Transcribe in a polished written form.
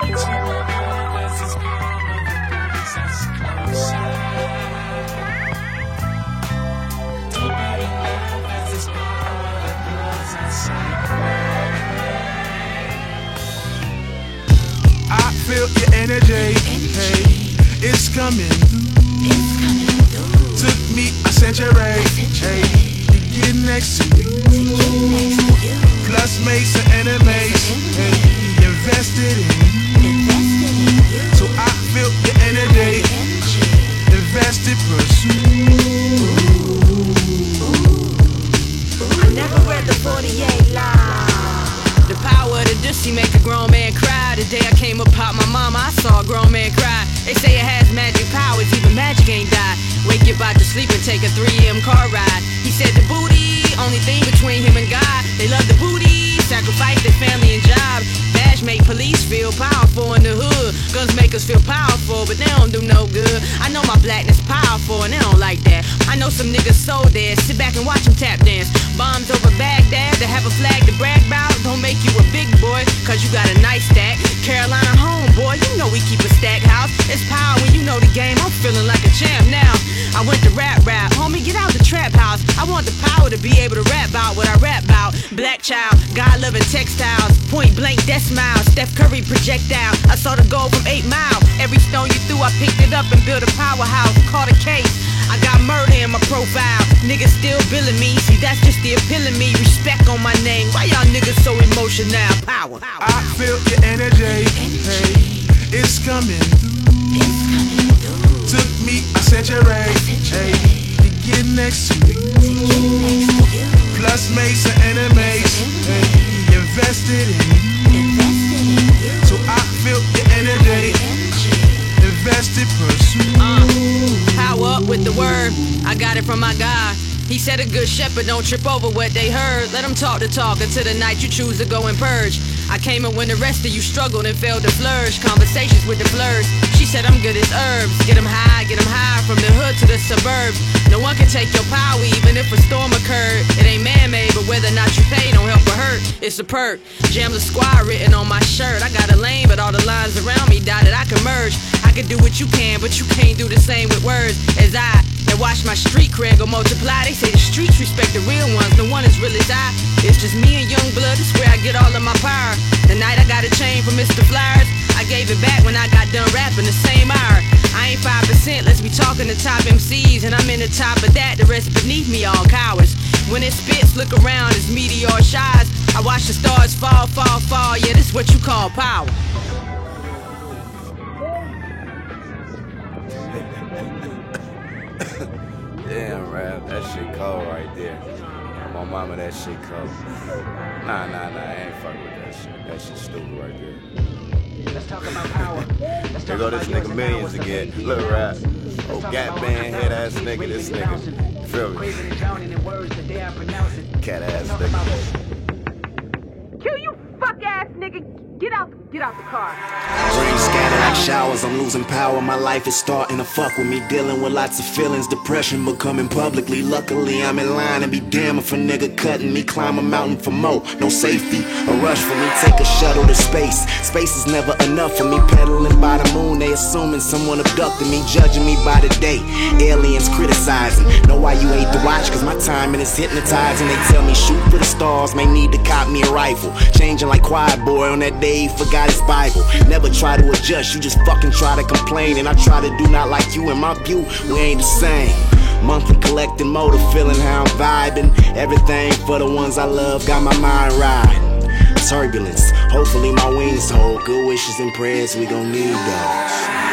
I feel your energy, hey, it's coming. Took me a century, hey, to get next to you. Plus made some enemies, hey, invested in you. So I feel your energy, invested, pursue. I never read the 48 Law. The power of the Dusty make a grown man cry. The day I came upon my mama, I saw a grown man cry. They say it has magic powers, even magic ain't die. Wake you out to sleep and take a 3 AM car ride. He said the booty, only thing between him and God. They love the booty, sacrifice their family and job. Badge make police feel powerful in the hood. Guns make us feel powerful, but they don't do no good. I know my blackness powerful and they don't like that. I know some niggas so dead, sit back and watch them tap dance. Bombs over Baghdad, to have a flag to brag about. Don't make you a big boy, cause you got a nice stack. Carolina homeboy, you know we keep a stack house. It's power when you know the game, I'm feeling like a champ now. I went to rap, homie, get out the trap house. I want the power to be able to rap about what I rap about. Black child, God-loving textiles, point blank, death smile, Steph Curry projectile. I saw the goal from 8 Mile. Every stone you threw, I picked it up and built a powerhouse. Caught a case, I got murder in my profile. Niggas still billing me, see that's just the appeal of me. Respect on my name, why y'all niggas so emotional? Power. I feel your energy, hey, it's coming. Took me a century, hey, to get next to you. Plus made some enemies, hey, invested in you. So I feel your energy, invested, pursue. Power up with the word, I got it from my God. He said a good shepherd don't trip over what they heard. Let them talk the talk until the night you choose to go and purge. I came in when the rest of you struggled and failed to flourish. Conversations with the blurs. She said I'm good as herbs. Get them high from the hood to the suburbs. No one can take your power even if a storm occurred. It ain't man-made, but whether or not you pay don't help or hurt. It's a perk. Jam the squad written on my shirt. I got a lane, but all the lines around me dotted. I can merge. I can do what you can, but you can't do the same with words as I. And watch my street cred go multiply. They say the streets respect the real ones. No one as real as I. It's just me and Young Blood. It's where I get all of my power. The night I got a chain from Mr. Flyers, I gave it back when I got done rapping the same hour. I ain't 5%, let's be talking to top MCs, and I'm in the top of that, the rest beneath me all cowards. When it spits, look around as meteor shines. I watch the stars fall, yeah, this what you call power. Damn, rap, that shit cold right there. My mama, that shit cold. Nah, I ain't fucking with that shit. That shit stupid right there. Let's talk about power. There go this nigga Millions again. Look, rap. Oh, Gap Band, head ass nigga, this nigga. Feel me? Cat ass nigga. Kill you, fuck ass nigga. Get out the car. Rain scattered like showers, I'm losing power. My life is starting to fuck with me. Dealing with lots of feelings, depression becoming publicly. Luckily, I'm in line and be damn if a nigga cutting me. Climb a mountain for more, no safety. A rush for me, take a shuttle to space. Space is never enough for me. Pedaling by the moon, they assuming someone abducted me. Judging me by the day, aliens criticizing. Know why you hate to watch, cause my timing is hypnotizing. They tell me shoot for the stars, may need to cop me a rifle. Changing like Quiet Boy on that day. He forgot his Bible. Never try to adjust, you just fucking try to complain. And I try to do not like you. In my view, we ain't the same. Monthly collecting motor, feeling how I'm vibing. Everything for the ones I love, got my mind riding. Turbulence, hopefully my wings hold. Good wishes and prayers, we gon' need those.